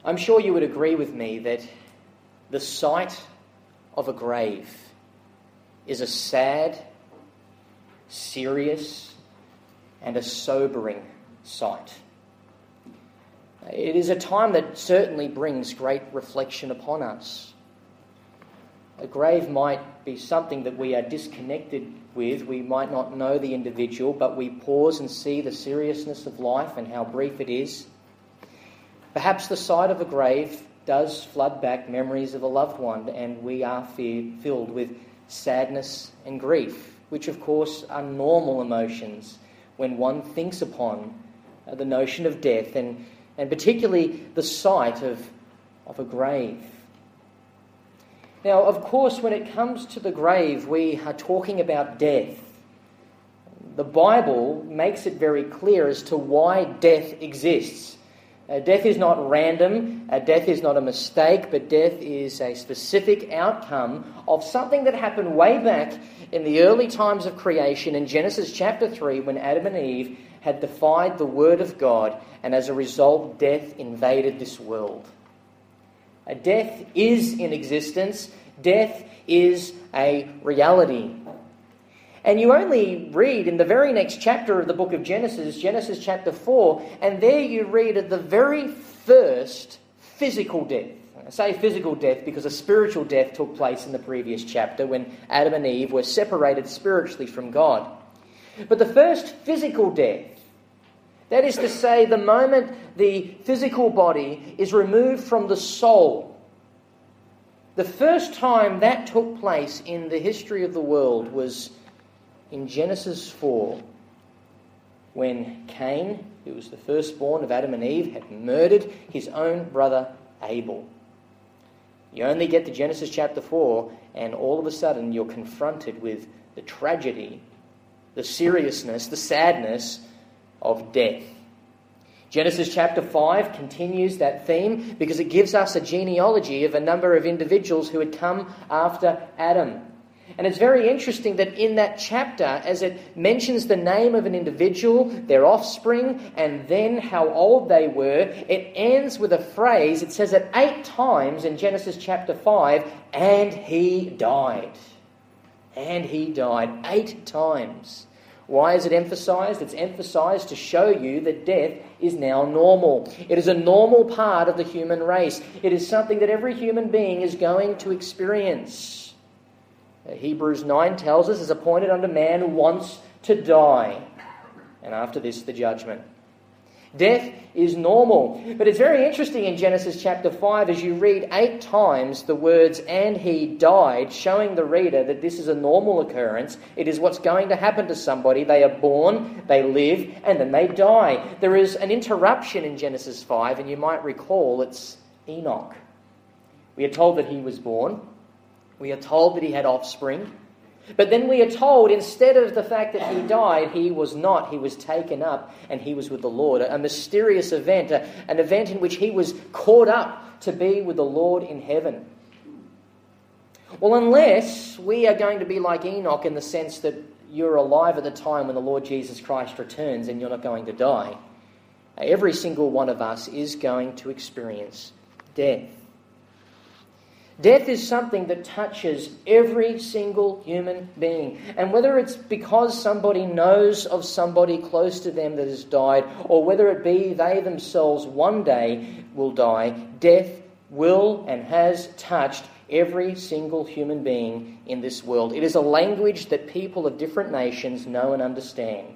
I'm sure you would agree with me that the sight of a grave is a sad, serious, and a sobering sight. It is a time that certainly brings great reflection upon us. A grave might be something that we are disconnected with. We might not know the individual, but we pause and see the seriousness of life and how brief it is. Perhaps the sight of a grave does flood back memories of a loved one, and we are filled with sadness and grief, which of course are normal emotions when one thinks upon the notion of death, and particularly the sight of a grave. Now, of course, when it comes to the grave, we are talking about death. The Bible makes it very clear as to why death exists. Death is not random, death is not a mistake, but death is a specific outcome of something that happened way back in the early times of creation in Genesis chapter 3, when Adam and Eve had defied the word of God, and as a result, death invaded this world. Death is in existence. Death is a reality. And you only read in the very next chapter of the book of Genesis, Genesis chapter 4, and there you read of the very first physical death. I say physical death because a spiritual death took place in the previous chapter when Adam and Eve were separated spiritually from God. But the first physical death, that is to say, the moment the physical body is removed from the soul, the first time that took place in the history of the world was in Genesis 4, when Cain, who was the firstborn of Adam and Eve, had murdered his own brother Abel. You only get to Genesis chapter 4, and all of a sudden you're confronted with the tragedy, the seriousness, the sadness of death. Genesis chapter 5 continues that theme because it gives us a genealogy of a number of individuals who had come after Adam. And it's very interesting that in that chapter, as it mentions the name of an individual, their offspring, and then how old they were, it ends with a phrase. It says it 8 times in Genesis chapter 5, and he died. And he died 8 times. Why is it emphasized? It's emphasized to show you that death is now normal. It is a normal part of the human race. It is something that every human being is going to experience. Hebrews 9 tells us, is appointed unto man who wants to die. And after this, the judgment. Death is normal. But it's very interesting in Genesis chapter 5 as you read 8 times the words, and he died, showing the reader that this is a normal occurrence. It is what's going to happen to somebody. They are born, they live, and then they die. There is an interruption in Genesis 5, and you might recall it's Enoch. We are told that he was born. We are told that he had offspring. But then we are told, instead of the fact that he died, he was not. He was taken up and he was with the Lord. A mysterious event, an event in which he was caught up to be with the Lord in heaven. Well, unless we are going to be like Enoch in the sense that you're alive at the time when the Lord Jesus Christ returns and you're not going to die, every single one of us is going to experience death. Death is something that touches every single human being. And whether it's because somebody knows of somebody close to them that has died, or whether it be they themselves one day will die, death will and has touched every single human being in this world. It is a language that people of different nations know and understand.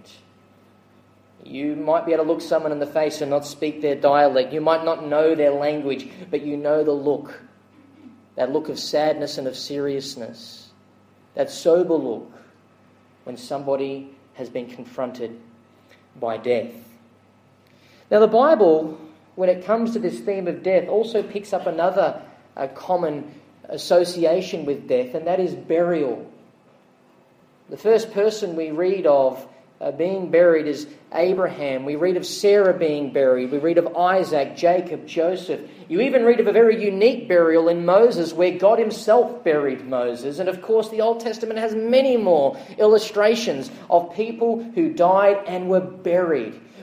You might be able to look someone in the face and not speak their dialect. You might not know their language, but you know the look. That look of sadness and of seriousness. That sober look when somebody has been confronted by death. Now the Bible, when it comes to this theme of death, also picks up another common association with death, and that is burial. The first person we read of being buried is Abraham. We read of Sarah being buried. We read of Isaac, Jacob, Joseph. You even read of a very unique burial in Moses where God himself buried Moses. And of course the Old Testament has many more illustrations of people who died and were buried.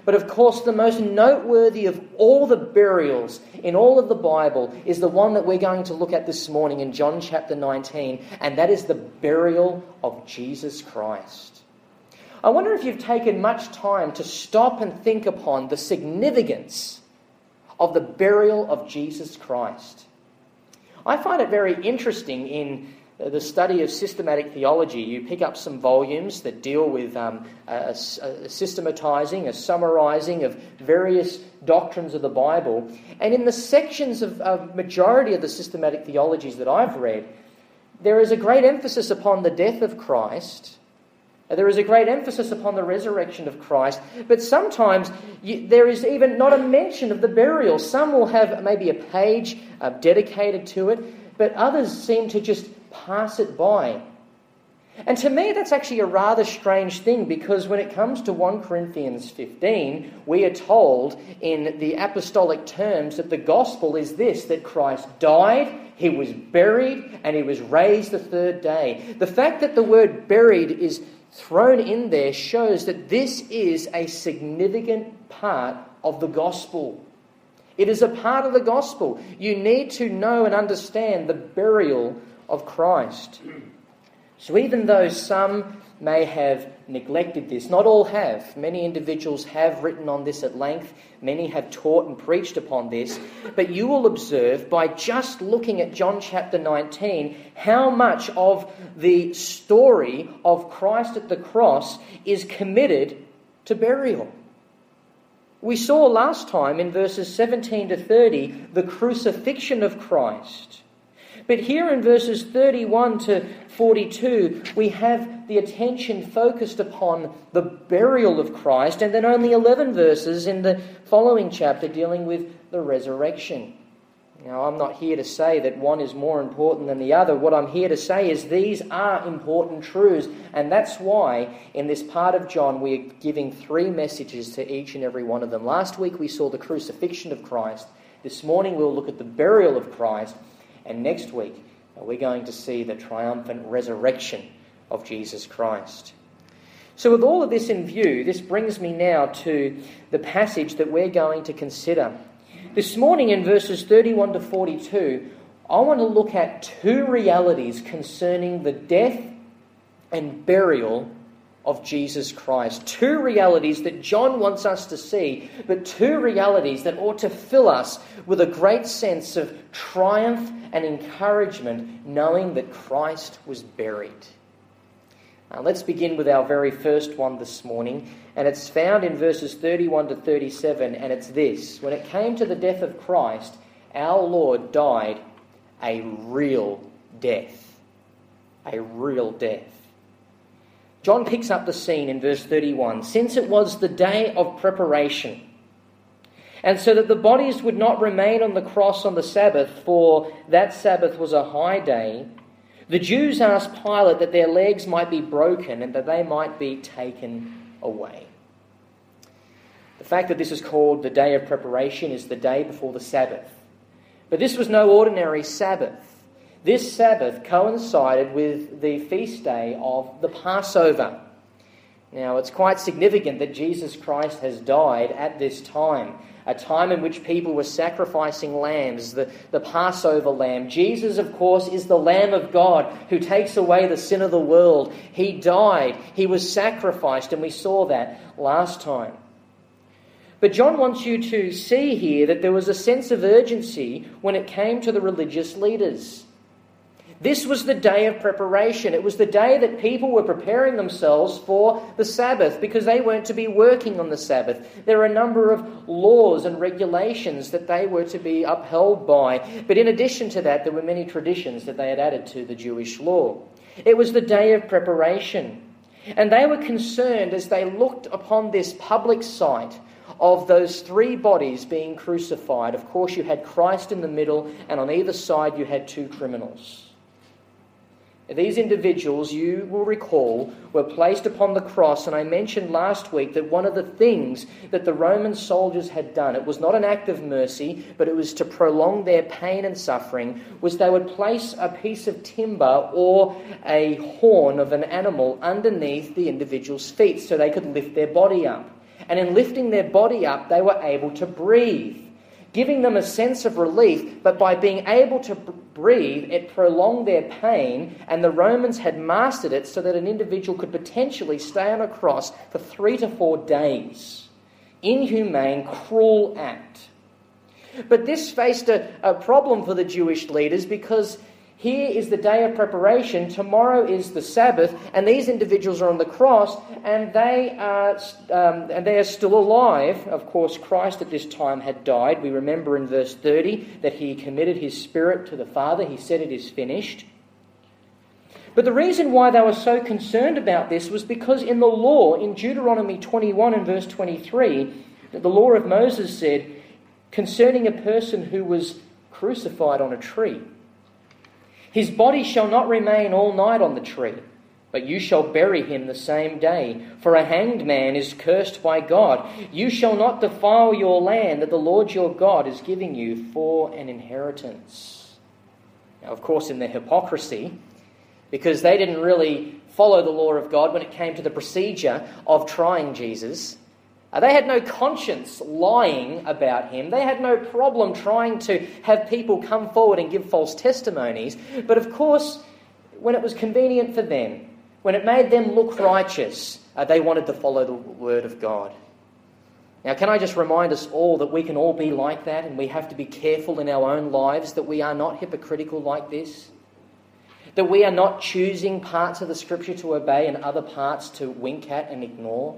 But of course, the most noteworthy of all the burials in all of the Bible is the one that we're going to look at this morning in John chapter 19, and that is the burial of Jesus Christ. I wonder if you've taken much time to stop and think upon the significance of the burial of Jesus Christ. I find it very interesting in the study of systematic theology. You pick up some volumes that deal with a systematizing, a summarizing of various doctrines of the Bible. And in the sections of majority of the systematic theologies that I've read, there is a great emphasis upon the death of Christ. There is a great emphasis upon the resurrection of Christ, but sometimes there is even not a mention of the burial. Some will have maybe a page dedicated to it, but others seem to just pass it by. And to me, that's actually a rather strange thing, because when it comes to 1 Corinthians 15, we are told in the apostolic terms that the gospel is this, that Christ died, he was buried, and he was raised the third day. The fact that the word buried is thrown in there shows that this is a significant part of the gospel. It is a part of the gospel. You need to know and understand the burial of Christ. So even though some may have neglected this, not all have. Many individuals have written on this at length. Many have taught and preached upon this. But you will observe by just looking at John chapter 19 how much of the story of Christ at the cross is committed to burial. We saw last time in verses 17 to 30 the crucifixion of Christ. But here in verses 31 to 42, we have the attention focused upon the burial of Christ, and then only 11 verses in the following chapter dealing with the resurrection. Now, I'm not here to say that one is more important than the other. What I'm here to say is these are important truths, and that's why in this part of John we are giving 3 messages to each and every one of them. Last week we saw the crucifixion of Christ. This morning we'll look at the burial of Christ. And next week, we're going to see the triumphant resurrection of Jesus Christ. So with all of this in view, this brings me now to the passage that we're going to consider. This morning in verses 31 to 42, I want to look at 2 realities concerning the death and burial of Jesus Christ. 2 realities that John wants us to see, but 2 realities that ought to fill us with a great sense of triumph and encouragement, knowing that Christ was buried. Let's begin with our very first one this morning, and it's found in verses 31 to 37, and it's this. When it came to the death of Christ, our Lord died a real death. A real death. John picks up the scene in verse 31. Since it was the day of preparation, and so that the bodies would not remain on the cross on the Sabbath, for that Sabbath was a high day, the Jews asked Pilate that their legs might be broken and that they might be taken away. The fact that this is called the day of preparation is the day before the Sabbath. But this was no ordinary Sabbath. This Sabbath coincided with the feast day of the Passover. Now, it's quite significant that Jesus Christ has died at this time, a time in which people were sacrificing lambs, the Passover lamb. Jesus, of course, is the Lamb of God who takes away the sin of the world. He died, he was sacrificed, and we saw that last time. But John wants you to see here that there was a sense of urgency when it came to the religious leaders. This was the day of preparation. It was the day that people were preparing themselves for the Sabbath because they weren't to be working on the Sabbath. There are a number of laws and regulations that they were to be upheld by. But in addition to that, there were many traditions that they had added to the Jewish law. It was the day of preparation. And they were concerned as they looked upon this public sight of those 3 bodies being crucified. Of course, you had Christ in the middle, and on either side you had 2 criminals. These individuals, you will recall, were placed upon the cross, and I mentioned last week that one of the things that the Roman soldiers had done, it was not an act of mercy, but it was to prolong their pain and suffering, was they would place a piece of timber or a horn of an animal underneath the individual's feet so they could lift their body up. and in lifting their body up, they were able to breathe, giving them a sense of relief. But by being able to breathe, it prolonged their pain, and the Romans had mastered it so that an individual could potentially stay on a cross for 3 to 4 days. Inhumane, cruel act. But this faced a problem for the Jewish leaders, because here is the day of preparation, tomorrow is the Sabbath, and these individuals are on the cross, and they are still alive. Of course, Christ at this time had died. We remember in verse 30 that he committed his spirit to the Father. He said it is finished. But the reason why they were so concerned about this was because in the law, in Deuteronomy 21 and verse 23, the law of Moses said concerning a person who was crucified on a tree, his body shall not remain all night on the tree, but you shall bury him the same day. For a hanged man is cursed by God. You shall not defile your land that the Lord your God is giving you for an inheritance. Now, of course, in their hypocrisy, because they didn't really follow the law of God when it came to the procedure of trying Jesus, they had no conscience lying about him. They had no problem trying to have people come forward and give false testimonies. But of course, when it was convenient for them, when it made them look righteous, they wanted to follow the word of God. Now, can I just remind us all that we can all be like that, and we have to be careful in our own lives that we are not hypocritical like this? That we are not choosing parts of the Scripture to obey and other parts to wink at and ignore?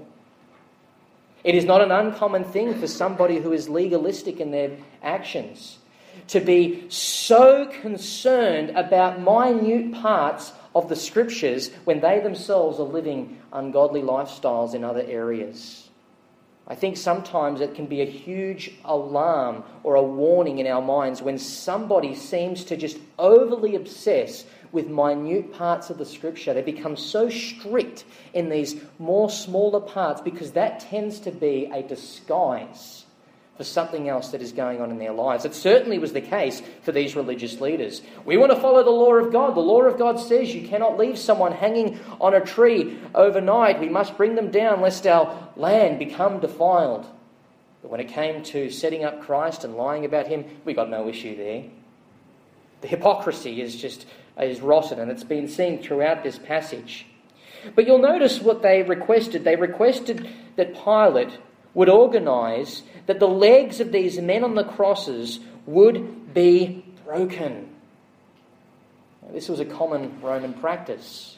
It is not an uncommon thing for somebody who is legalistic in their actions to be so concerned about minute parts of the Scriptures when they themselves are living ungodly lifestyles in other areas. I think sometimes it can be a huge alarm or a warning in our minds when somebody seems to just overly obsess with minute parts of the Scripture. They become so strict in these more smaller parts because that tends to be a disguise for something else that is going on in their lives. It certainly was the case for these religious leaders. We want to follow the law of God. The law of God says you cannot leave someone hanging on a tree overnight. We must bring them down lest our land become defiled. But when it came to setting up Christ and lying about him, we got no issue there. The hypocrisy is rotten, and it's been seen throughout this passage. But you'll notice what they requested. They requested that Pilate would organise that the legs of these men on the crosses would be broken. Now, this was a common Roman practice.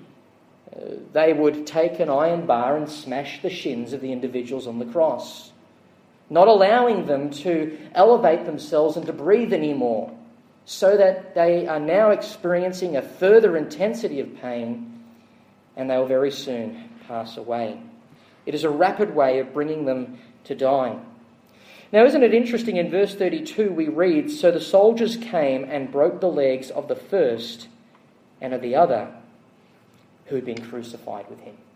They would take an iron bar and smash the shins of the individuals on the cross, not allowing them to elevate themselves and to breathe anymore, so that they are now experiencing a further intensity of pain, and they will very soon pass away. It is a rapid way of bringing them to die. Now, isn't it interesting, in verse 32 we read, "So the soldiers came and broke the legs of the first and of the other who had been crucified with him."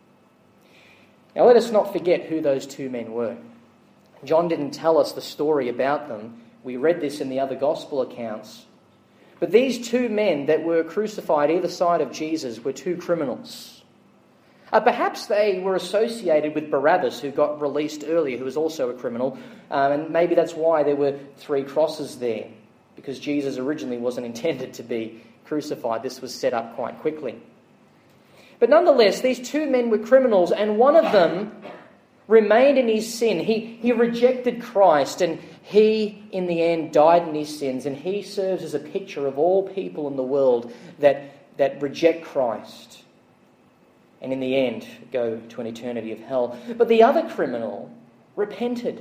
Now, let us not forget who those two men were. John didn't tell us the story about them. We read this in the other gospel accounts. But these two men that were crucified either side of Jesus were two criminals. Perhaps they were associated with Barabbas, who got released earlier, who was also a criminal. And maybe that's why there were 3 crosses there, because Jesus originally wasn't intended to be crucified. This was set up quite quickly. But nonetheless, these two men were criminals, and one of them remained in his sin. He rejected Christ, and he, in the end, died in his sins. And he serves as a picture of all people in the world that reject Christ, and in the end go to an eternity of hell. But the other criminal repented.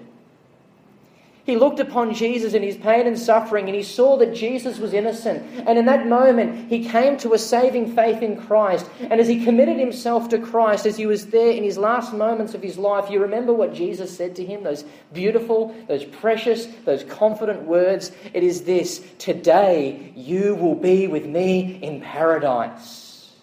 He looked upon Jesus in his pain and suffering, and he saw that Jesus was innocent. And in that moment, he came to a saving faith in Christ. And as he committed himself to Christ, as he was there in his last moments of his life, you remember what Jesus said to him? Those beautiful, those precious, those confident words. It is this: "Today you will be with me in paradise."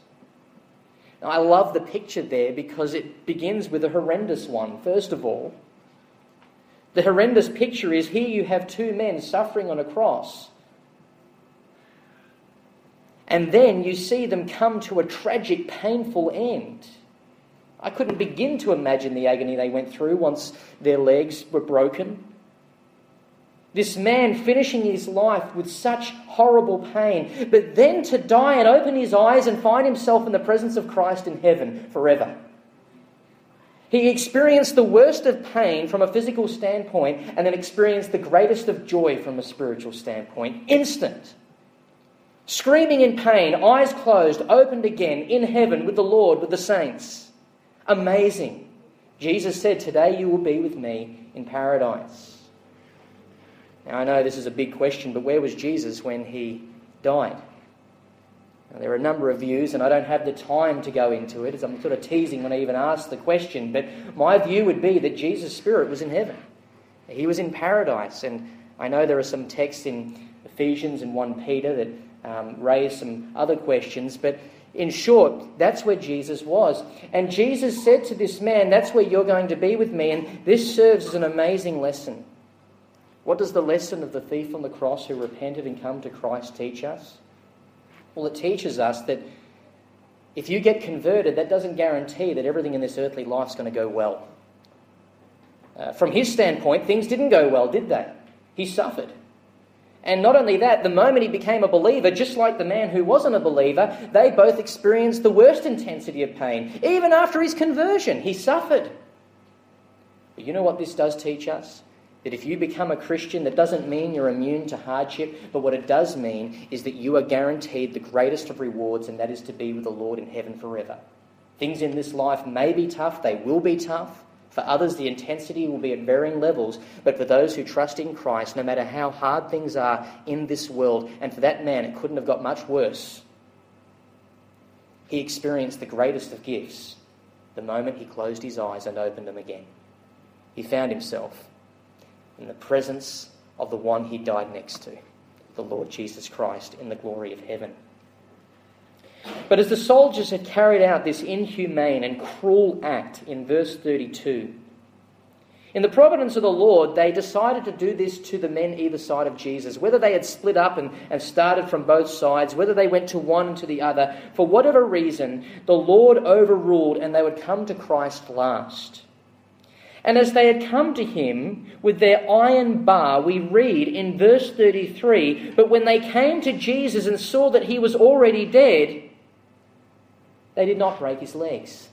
Now, I love the picture there because it begins with a horrendous one. First of all, the horrendous picture is here you have two men suffering on a cross. And then you see them come to a tragic, painful end. I couldn't begin to imagine the agony they went through once their legs were broken. This man finishing his life with such horrible pain, but then to die and open his eyes and find himself in the presence of Christ in heaven forever. He experienced the worst of pain from a physical standpoint and then experienced the greatest of joy from a spiritual standpoint. Instant. Screaming in pain, eyes closed, opened again, in heaven with the Lord, with the saints. Amazing. Jesus said, "Today you will be with me in paradise." Now I know this is a big question, but where was Jesus when he died? Now, there are a number of views, and I don't have the time to go into it, as I'm sort of teasing when I even ask the question, but my view would be that Jesus' spirit was in heaven. He was in paradise, and I know there are some texts in Ephesians and 1 Peter that raise some other questions, but in short, that's where Jesus was. And Jesus said to this man, "That's where you're going to be with me," and this serves as an amazing lesson. What does the lesson of the thief on the cross who repented and come to Christ teach us? Well, it teaches us that if you get converted, that doesn't guarantee that everything in this earthly life is going to go well. From his standpoint, things didn't go well, did they? He suffered. And not only that, the moment he became a believer, just like the man who wasn't a believer, they both experienced the worst intensity of pain. Even after his conversion, he suffered. But you know what this does teach us? That if you become a Christian, that doesn't mean you're immune to hardship, but what it does mean is that you are guaranteed the greatest of rewards, and that is to be with the Lord in heaven forever. Things in this life may be tough, they will be tough. For others, the intensity will be at varying levels, but for those who trust in Christ, no matter how hard things are in this world, and for that man, it couldn't have got much worse, he experienced the greatest of gifts the moment he closed his eyes and opened them again. He found himself in the presence of the one he died next to, the Lord Jesus Christ, in the glory of heaven. But as the soldiers had carried out this inhumane and cruel act in verse 32, in the providence of the Lord, they decided to do this to the men either side of Jesus. Whether they had split up and started from both sides, whether they went to one and to the other, for whatever reason, the Lord overruled and they would come to Christ last. And as they had come to him with their iron bar, we read in verse 33, but when they came to Jesus and saw that he was already dead, they did not break his legs.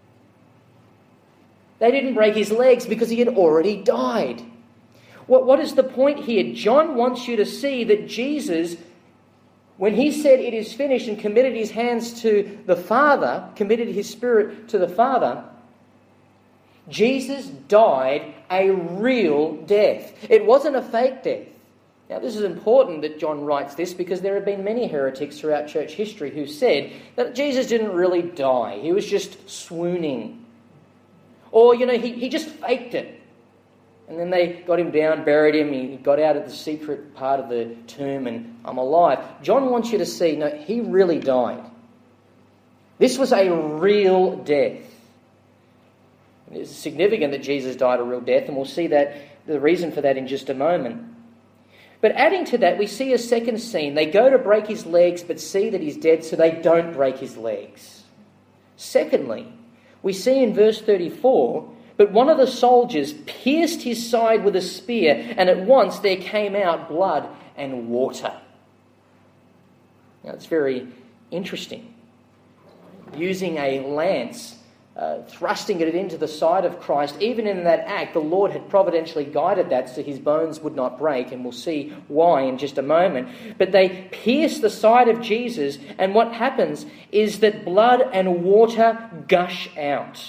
They didn't break his legs because he had already died. What is the point here? John wants you to see that Jesus, when he said it is finished and committed his hands to the Father, committed his spirit to the Father, Jesus died a real death. It wasn't a fake death. Now, this is important that John writes this because there have been many heretics throughout church history who said that Jesus didn't really die. He was just swooning. Or, he just faked it. And then they got him down, buried him, he got out of the secret part of the tomb and I'm alive. John wants you to see, no, he really died. This was a real death. It's significant that Jesus died a real death, and we'll see that the reason for that in just a moment. But adding to that, we see a second scene. They go to break his legs, but see that he's dead, so they don't break his legs. Secondly, we see in verse 34, but one of the soldiers pierced his side with a spear, and at once there came out blood and water. Now, it's very interesting. Using a lance, thrusting it into the side of Christ, even in that act, the Lord had providentially guided that so his bones would not break, and we'll see why in just a moment. But they pierce the side of Jesus, and what happens is that blood and water gush out.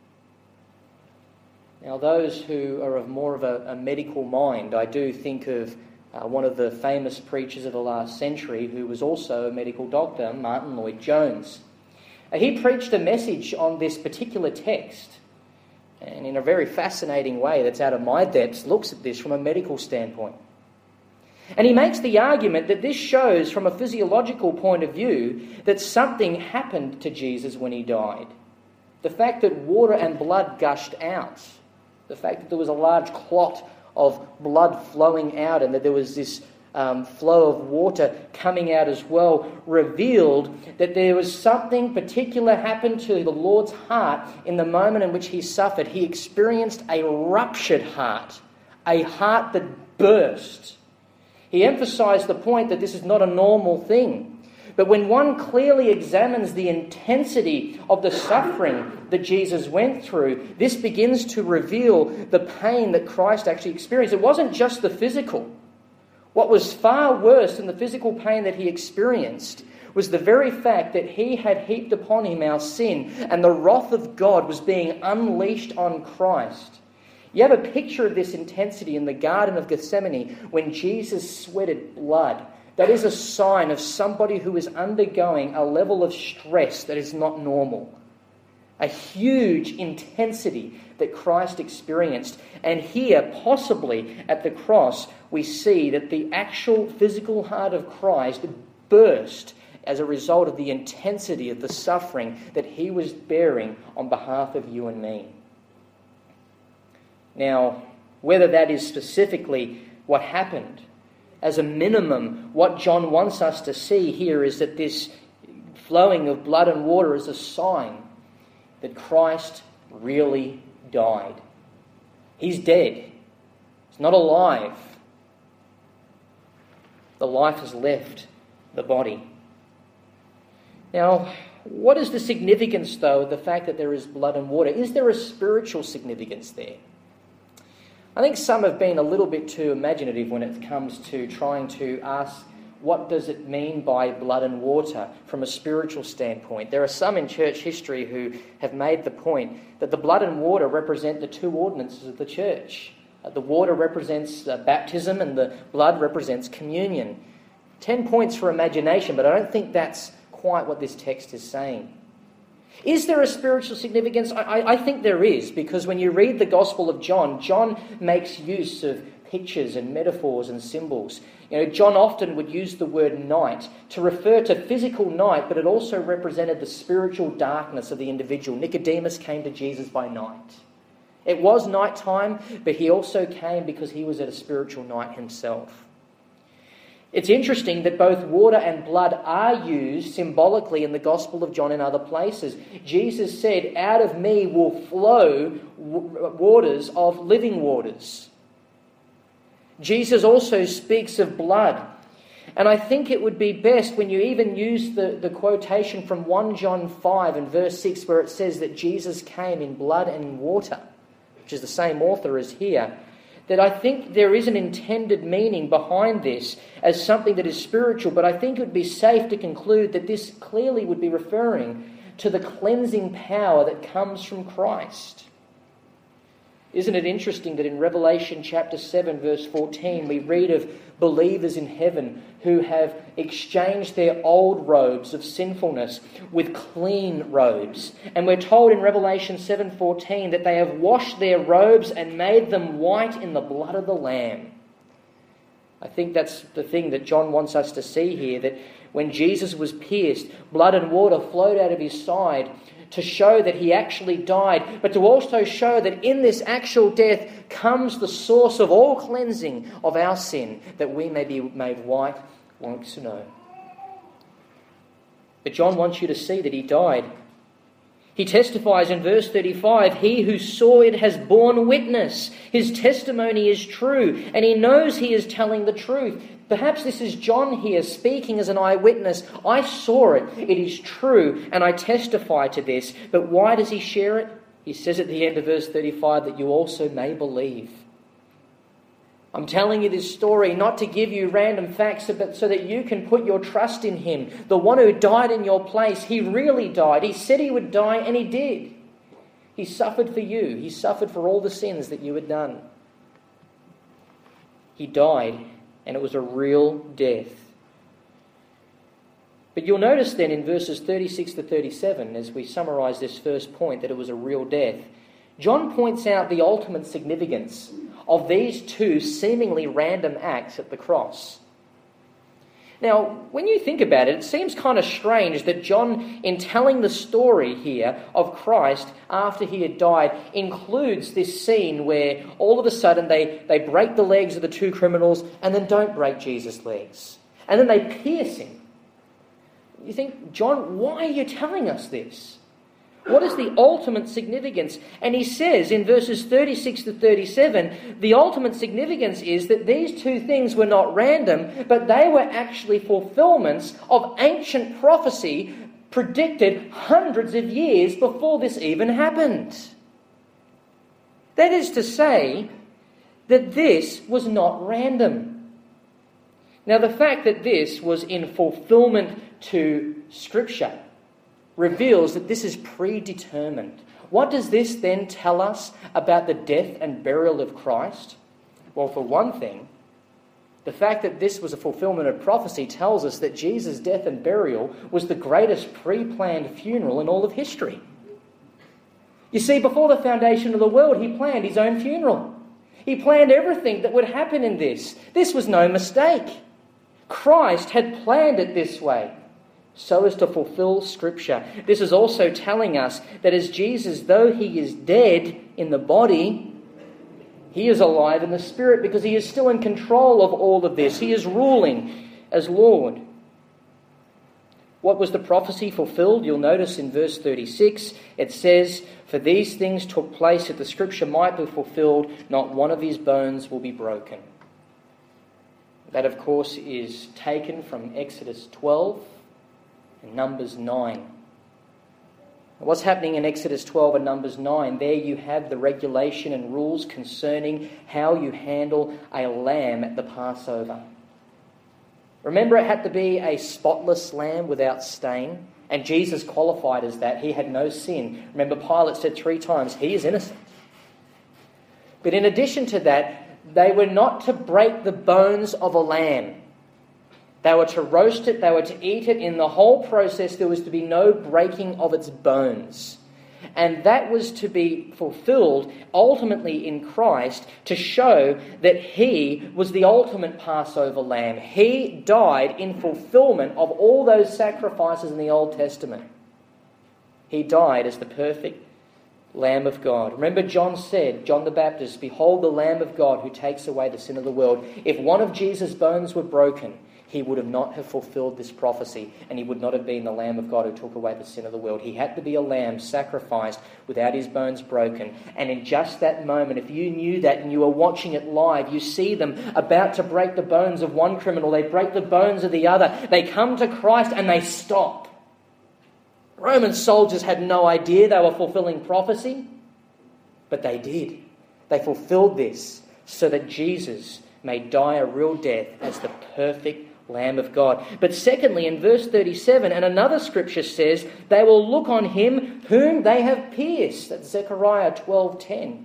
Now, those who are of more of a medical mind, I do think of one of the famous preachers of the last century who was also a medical doctor, Martin Lloyd-Jones. He preached a message on this particular text, and in a very fascinating way that's out of my depths, looks at this from a medical standpoint. And he makes the argument that this shows from a physiological point of view that something happened to Jesus when he died. The fact that water and blood gushed out, the fact that there was a large clot of blood flowing out and that there was this flow of water coming out as well, revealed that there was something particular happened to the Lord's heart in the moment in which he suffered. He experienced a ruptured heart, a heart that burst. He emphasized the point that this is not a normal thing. But when one clearly examines the intensity of the suffering that Jesus went through, this begins to reveal the pain that Christ actually experienced. It wasn't just the physical. What was far worse than the physical pain that he experienced was the very fact that he had heaped upon him our sin, and the wrath of God was being unleashed on Christ. You have a picture of this intensity in the Garden of Gethsemane when Jesus sweated blood. That is a sign of somebody who is undergoing a level of stress that is not normal. A huge intensity that Christ experienced. And here, possibly at the cross, we see that the actual physical heart of Christ burst as a result of the intensity of the suffering that he was bearing on behalf of you and me. Now, whether that is specifically what happened, as a minimum, what John wants us to see here is that this flowing of blood and water is a sign that Christ really died. He's dead. He's not alive. The life has left the body. Now, what is the significance, though, of the fact that there is blood and water? Is there a spiritual significance there? I think some have been a little bit too imaginative when it comes to trying to ask, what does it mean by blood and water from a spiritual standpoint? There are some in church history who have made the point that the blood and water represent the two ordinances of the church. The water represents baptism and the blood represents communion. 10 points for imagination, but I don't think that's quite what this text is saying. Is there a spiritual significance? I think there is, because when you read the Gospel of John, John makes use of pictures and metaphors and symbols. John often would use the word night to refer to physical night, but it also represented the spiritual darkness of the individual. Nicodemus came to Jesus by night. It was night time, but he also came because he was at a spiritual night himself. It's interesting that both water and blood are used symbolically in the Gospel of John and other places. Jesus said, "Out of me will flow waters of living waters." Jesus also speaks of blood. And I think it would be best when you even use the quotation from 1 John 5 and verse 6 where it says that Jesus came in blood and in water, which is the same author as here, that I think there is an intended meaning behind this as something that is spiritual, but I think it would be safe to conclude that this clearly would be referring to the cleansing power that comes from Christ. Isn't it interesting that in Revelation chapter 7 verse 14 we read of believers in heaven who have exchanged their old robes of sinfulness with clean robes. And we're told in Revelation 7:14 that they have washed their robes and made them white in the blood of the Lamb. I think that's the thing that John wants us to see here, that when Jesus was pierced, blood and water flowed out of his side to show that he actually died, but to also show that in this actual death comes the source of all cleansing of our sin, that we may be made white like snow. But John wants you to see that he died. He testifies in verse 35, "He who saw it has borne witness. His testimony is true, and he knows he is telling the truth." Perhaps this is John here speaking as an eyewitness. I saw it. It is true, and I testify to this. But why does he share it? He says at the end of verse 35 that you also may believe. I'm telling you this story not to give you random facts, but so that you can put your trust in him. The one who died in your place, he really died. He said he would die, and he did. He suffered for you. He suffered for all the sins that you had done. He died, and it was a real death. But you'll notice then in verses 36 to 37, as we summarise this first point, that it was a real death. John points out the ultimate significance of these two seemingly random acts at the cross. Now, when you think about it, it seems kind of strange that John, in telling the story here of Christ after he had died, includes this scene where all of a sudden they break the legs of the two criminals and then don't break Jesus' legs. And then they pierce him. You think, John, why are you telling us this? What is the ultimate significance? And he says in verses 36 to 37, the ultimate significance is that these two things were not random, but they were actually fulfillments of ancient prophecy predicted hundreds of years before this even happened. That is to say that this was not random. Now, the fact that this was in fulfillment to Scripture reveals that this is predetermined. What does this then tell us about the death and burial of Christ? Well, for one thing, the fact that this was a fulfillment of prophecy tells us that Jesus' death and burial was the greatest pre-planned funeral in all of history. You see, before the foundation of the world, he planned his own funeral. He planned everything that would happen in this. This was no mistake. Christ had planned it this way, so as to fulfill Scripture. This is also telling us that as Jesus, though he is dead in the body, he is alive in the Spirit because he is still in control of all of this. He is ruling as Lord. What was the prophecy fulfilled? You'll notice in verse 36, it says, "For these things took place that the Scripture might be fulfilled, not one of his bones will be broken." That, of course, is taken from Exodus 12 and Numbers 9. What's happening in Exodus 12 and Numbers 9? There you have the regulation and rules concerning how you handle a lamb at the Passover. Remember, it had to be a spotless lamb without stain, and Jesus qualified as that. He had no sin. Remember, Pilate said 3 times, he is innocent. But in addition to that, they were not to break the bones of a lamb. They were to roast it, they were to eat it. In the whole process, there was to be no breaking of its bones. And that was to be fulfilled ultimately in Christ to show that he was the ultimate Passover lamb. He died in fulfillment of all those sacrifices in the Old Testament. He died as the perfect Lamb of God. Remember, John said, John the Baptist, "Behold the Lamb of God who takes away the sin of the world." If one of Jesus' bones were broken, he would have not have fulfilled this prophecy, and he would not have been the Lamb of God who took away the sin of the world. He had to be a lamb sacrificed without his bones broken. And in just that moment, if you knew that and you were watching it live, you see them about to break the bones of one criminal, they break the bones of the other, they come to Christ and they stop. Roman soldiers had no idea they were fulfilling prophecy, but they did. They fulfilled this so that Jesus may die a real death as the perfect Lamb of God. But secondly, in verse 37, and another scripture says, they will look on him whom they have pierced. That's Zechariah 12:10.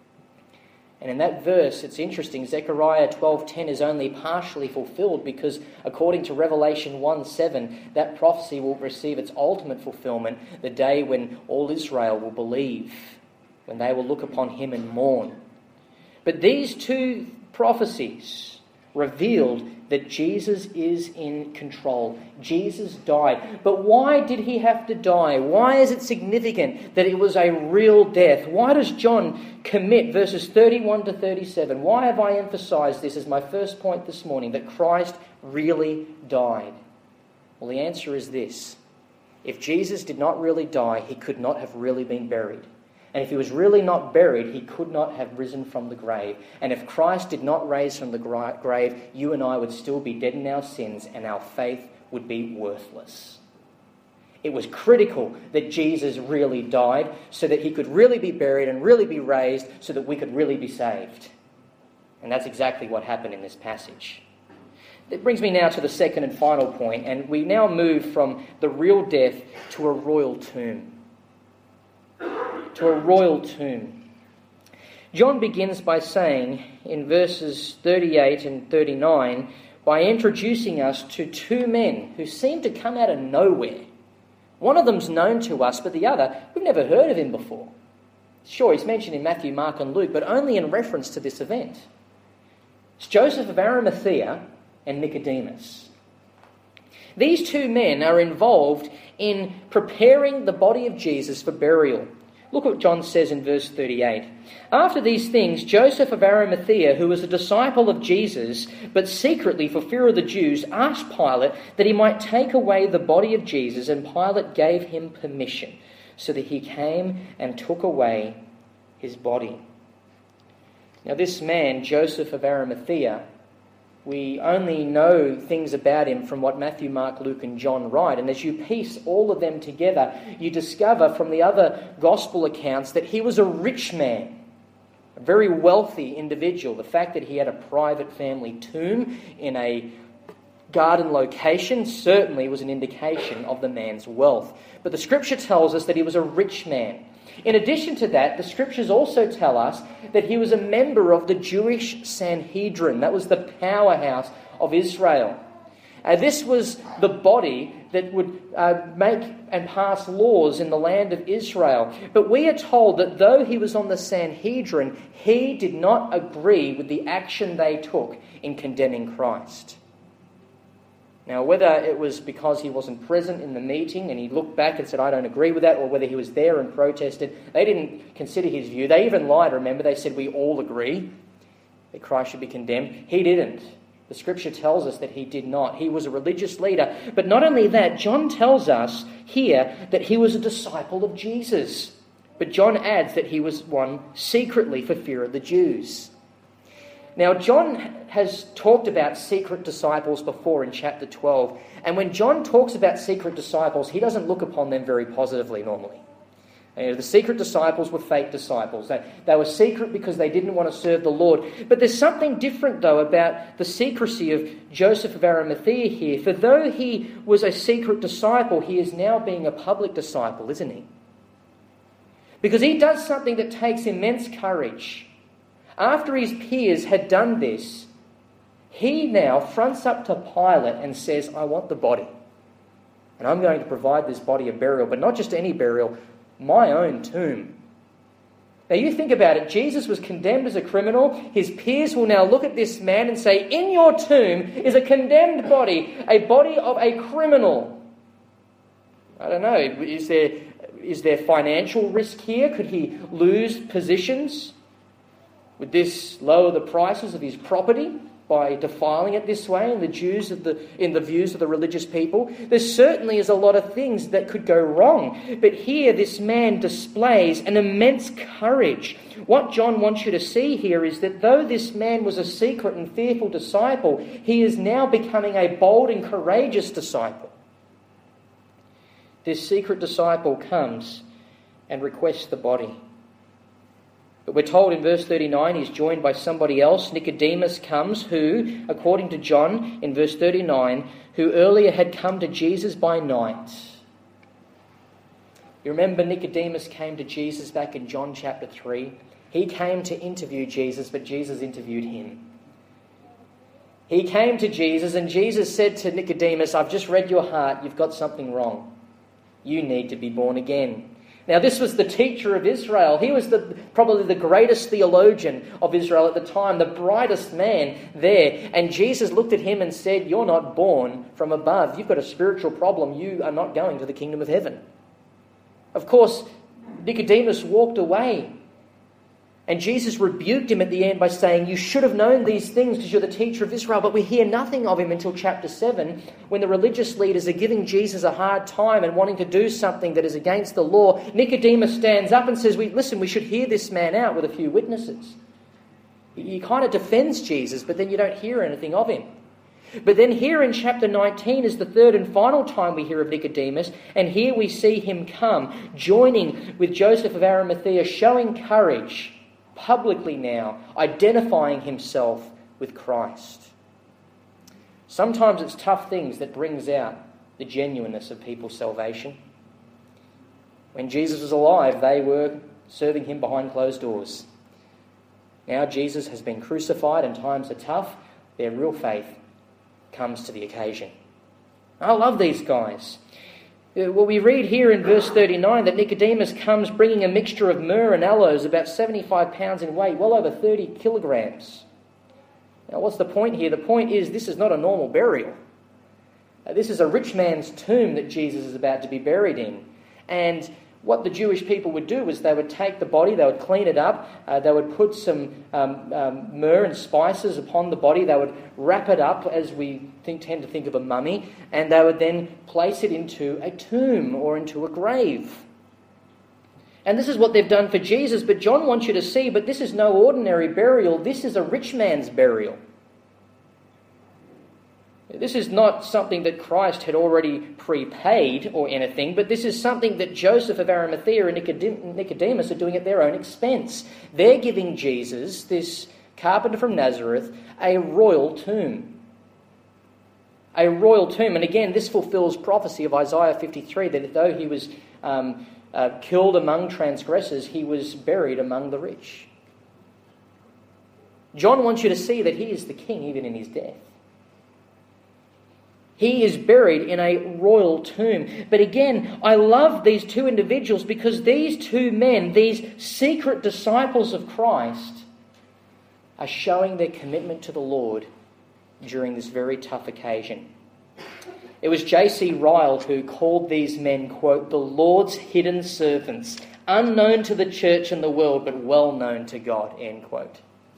And in that verse, it's interesting, Zechariah 12:10 is only partially fulfilled because according to Revelation 1:7, that prophecy will receive its ultimate fulfillment the day when all Israel will believe, when they will look upon him and mourn. But these two prophecies revealed that Jesus is in control. Jesus died. But why did he have to die? Why is it significant that it was a real death? Why does John commit verses 31 to 37? Why have I emphasized this as my first point this morning, that Christ really died? Well, the answer is this. If Jesus did not really die, he could not have really been buried. And if he was really not buried, he could not have risen from the grave. And if Christ did not rise from the grave, you and I would still be dead in our sins and our faith would be worthless. It was critical that Jesus really died so that he could really be buried and really be raised so that we could really be saved. And that's exactly what happened in this passage. That brings me now to the second and final point, and we now move from the real death to a royal tomb. To a royal tomb. John begins by saying in verses 38 and 39, by introducing us to two men who seem to come out of nowhere. One of them's known to us, but the other, we've never heard of him before. Sure, he's mentioned in Matthew, Mark and Luke, but only in reference to this event. It's Joseph of Arimathea and Nicodemus. These two men are involved in preparing the body of Jesus for burial. Look what John says in verse 38. After these things, Joseph of Arimathea, who was a disciple of Jesus, but secretly for fear of the Jews, asked Pilate that he might take away the body of Jesus, and Pilate gave him permission, so that he came and took away his body. Now this man, Joseph of Arimathea, we only know things about him from what Matthew, Mark, Luke and John write. And as you piece all of them together, you discover from the other gospel accounts that he was a rich man, a very wealthy individual. The fact that he had a private family tomb in a garden location certainly was an indication of the man's wealth. But the scripture tells us that he was a rich man. In addition to that, the scriptures also tell us that he was a member of the Jewish Sanhedrin. That was the powerhouse of Israel. This was the body that would make and pass laws in the land of Israel. But we are told that though he was on the Sanhedrin, he did not agree with the action they took in condemning Christ. Now, whether it was because he wasn't present in the meeting and he looked back and said, I don't agree with that, or whether he was there and protested, they didn't consider his view. They even lied, remember. They said, we all agree that Christ should be condemned. He didn't. The scripture tells us that he did not. He was a religious leader. But not only that, John tells us here that he was a disciple of Jesus. But John adds that he was one secretly for fear of the Jews. Now, John has talked about secret disciples before in chapter 12. And when John talks about secret disciples, he doesn't look upon them very positively normally. The secret disciples were fake disciples. They were secret because they didn't want to serve the Lord. But there's something different, though, about the secrecy of Joseph of Arimathea here. For though he was a secret disciple, he is now being a public disciple, isn't he? Because he does something that takes immense courage. After his peers had done this, he now fronts up to Pilate and says, I want the body. And I'm going to provide this body a burial, but not just any burial, my own tomb. Now you think about it, Jesus was condemned as a criminal. His peers will now look at this man and say, in your tomb is a condemned body, a body of a criminal. I don't know, is there financial risk here? Could he lose positions? Would this lower the prices of his property by defiling it this way in the views of the religious people? There certainly is a lot of things that could go wrong. But here this man displays an immense courage. What John wants you to see here is that though this man was a secret and fearful disciple, he is now becoming a bold and courageous disciple. This secret disciple comes and requests the body. But we're told in verse 39 he's joined by somebody else. Nicodemus comes, who, according to John in verse 39, who earlier had come to Jesus by night. You remember Nicodemus came to Jesus back in John chapter 3? He came to interview Jesus, but Jesus interviewed him. He came to Jesus and Jesus said to Nicodemus, I've just read your heart, you've got something wrong. You need to be born again. Now, this was the teacher of Israel. He was probably the greatest theologian of Israel at the time, the brightest man there. And Jesus looked at him and said, you're not born from above. You've got a spiritual problem. You are not going to the kingdom of heaven. Of course, Nicodemus walked away. And Jesus rebuked him at the end by saying, you should have known these things because you're the teacher of Israel. But we hear nothing of him until chapter 7, when the religious leaders are giving Jesus a hard time and wanting to do something that is against the law. Nicodemus stands up and says, listen, we should hear this man out with a few witnesses. He kind of defends Jesus, but then you don't hear anything of him. But then here in chapter 19 is the third and final time we hear of Nicodemus, and here we see him come, joining with Joseph of Arimathea, showing courage, publicly now, identifying himself with Christ. Sometimes it's tough things that brings out the genuineness of people's salvation. When Jesus was alive, they were serving him behind closed doors. Now Jesus has been crucified and times are tough. Their real faith comes to the occasion. I love these guys. Well, we read here in verse 39 that Nicodemus comes bringing a mixture of myrrh and aloes, about 75 pounds in weight, well over 30 kilograms. Now, what's the point here? The point is this is not a normal burial. This is a rich man's tomb that Jesus is about to be buried in. And what the Jewish people would do is they would take the body, they would clean it up, they would put some myrrh and spices upon the body, they would wrap it up as we tend to think of a mummy, and they would then place it into a tomb or into a grave. And this is what they've done for Jesus, but John wants you to see, but this is no ordinary burial, this is a rich man's burial. This is not something that Christ had already prepaid or anything, but this is something that Joseph of Arimathea and Nicodemus are doing at their own expense. They're giving Jesus, this carpenter from Nazareth, a royal tomb. A royal tomb. And again, this fulfills prophecy of Isaiah 53, that though he was killed among transgressors, he was buried among the rich. John wants you to see that he is the king even in his death. He is buried in a royal tomb. But again, I love these two individuals because these two men, these secret disciples of Christ, are showing their commitment to the Lord during this very tough occasion. It was J.C. Ryle who called these men, quote, the Lord's hidden servants, unknown to the church and the world, but well known to God, end quote.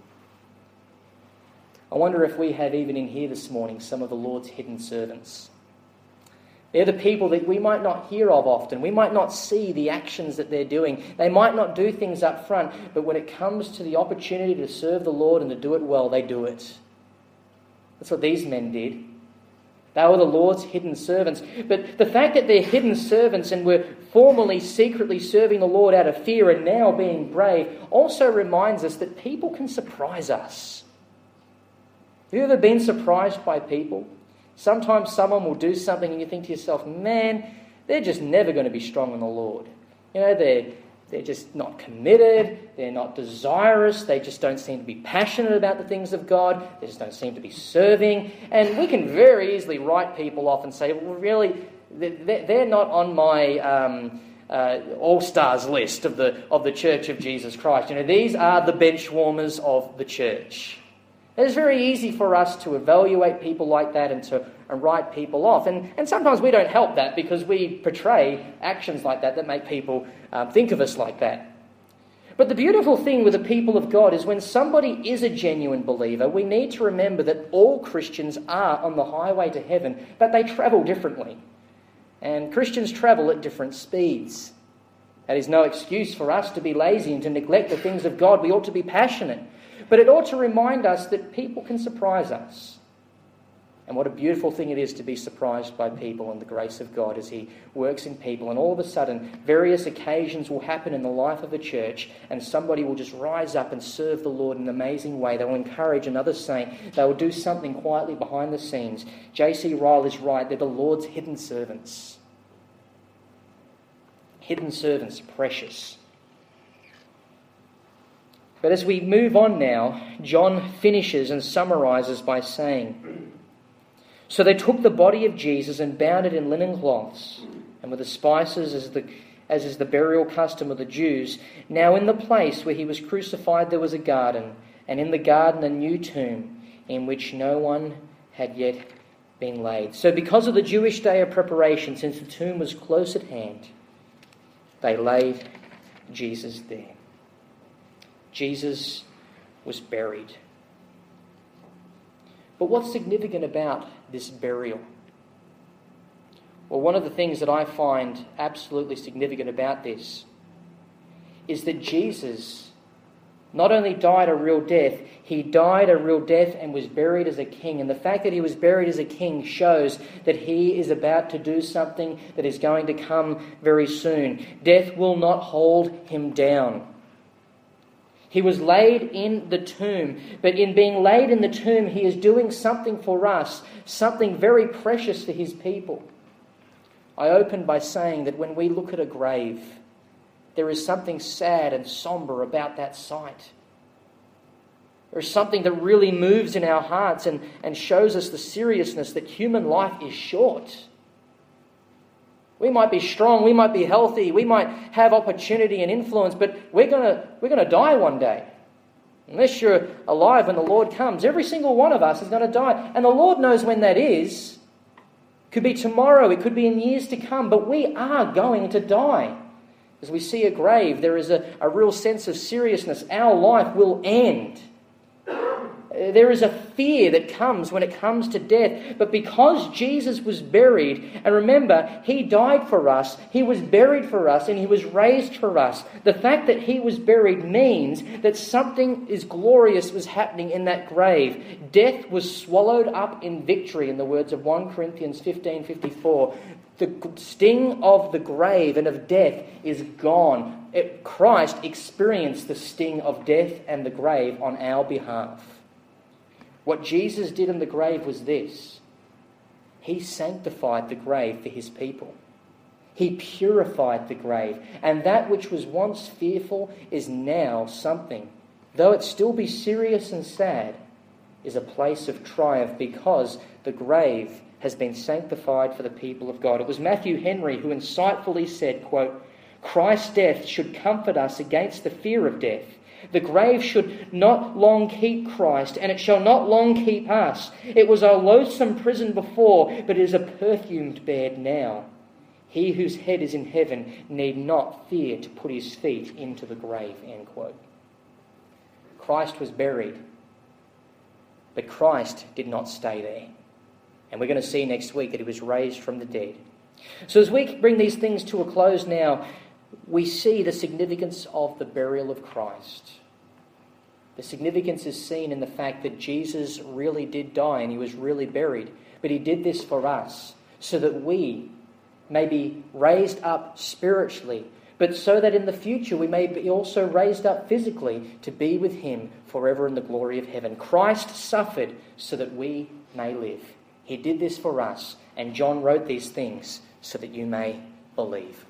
I wonder if we have even in here this morning some of the Lord's hidden servants. They're the people that we might not hear of often. We might not see the actions that they're doing. They might not do things up front, but when it comes to the opportunity to serve the Lord and to do it well, they do it. That's what these men did. They were the Lord's hidden servants. But the fact that they're hidden servants and were formerly secretly serving the Lord out of fear and now being brave also reminds us that people can surprise us. Have you ever been surprised by people? Sometimes someone will do something and you think to yourself, man, they're just never going to be strong in the Lord. You know, they're just not committed, they're not desirous, they just don't seem to be passionate about the things of God, they just don't seem to be serving. And we can very easily write people off and say, well, really, they're not on my all-stars list of the Church of Jesus Christ. You know, these are the bench warmers of the church. It's very easy for us to evaluate people like that and write people off. And sometimes we don't help that because we portray actions like that make people think of us like that. But the beautiful thing with the people of God is when somebody is a genuine believer, we need to remember that all Christians are on the highway to heaven, but they travel differently. And Christians travel at different speeds. That is no excuse for us to be lazy and to neglect the things of God. We ought to be passionate. But it ought to remind us that people can surprise us. And what a beautiful thing it is to be surprised by people and the grace of God as He works in people. And all of a sudden, various occasions will happen in the life of a church and somebody will just rise up and serve the Lord in an amazing way. They will encourage another saint. They will do something quietly behind the scenes. J.C. Ryle is right. They're the Lord's hidden servants. Hidden servants, precious. But as we move on now, John finishes and summarizes by saying, so they took the body of Jesus and bound it in linen cloths, and with the spices as is the burial custom of the Jews. Now in the place where he was crucified there was a garden, and in the garden a new tomb, in which no one had yet been laid. So because of the Jewish day of preparation, since the tomb was close at hand, they laid Jesus there. Jesus was buried. But what's significant about this burial? Well, one of the things that I find absolutely significant about this is that Jesus not only died a real death, he died a real death and was buried as a king. And the fact that he was buried as a king shows that he is about to do something that is going to come very soon. Death will not hold him down. He was laid in the tomb, but in being laid in the tomb, he is doing something for us, something very precious for his people. I opened by saying that when we look at a grave, there is something sad and somber about that sight. There is something that really moves in our hearts and shows us the seriousness that human life is short. We might be strong, we might be healthy, we might have opportunity and influence, but we're gonna die one day. Unless you're alive when the Lord comes, every single one of us is going to die. And the Lord knows when that is, Could be tomorrow, it could be in years to come, but we are going to die. As we see a grave, there is a real sense of seriousness. Our life will end. There is a fear that comes when it comes to death. But because Jesus was buried, and remember, he died for us, he was buried for us, and he was raised for us. The fact that he was buried means that something is glorious was happening in that grave. Death was swallowed up in victory, in the words of 1 Corinthians 15:54. The sting of the grave and of death is gone. Christ experienced the sting of death and the grave on our behalf. What Jesus did in the grave was this. He sanctified the grave for his people. He purified the grave. And that which was once fearful is now something, though it still be serious and sad, is a place of triumph because the grave has been sanctified for the people of God. It was Matthew Henry who insightfully said, quote, "Christ's death should comfort us against the fear of death. The grave should not long keep Christ, and it shall not long keep us. It was a loathsome prison before, but it is a perfumed bed now. He whose head is in heaven need not fear to put his feet into the grave." End quote. Christ was buried, but Christ did not stay there. And we're going to see next week that he was raised from the dead. So as we bring these things to a close now, we see the significance of the burial of Christ. The significance is seen in the fact that Jesus really did die and he was really buried. But he did this for us so that we may be raised up spiritually, but so that in the future we may be also raised up physically to be with him forever in the glory of heaven. Christ suffered so that we may live. He did this for us, and John wrote these things so that you may believe.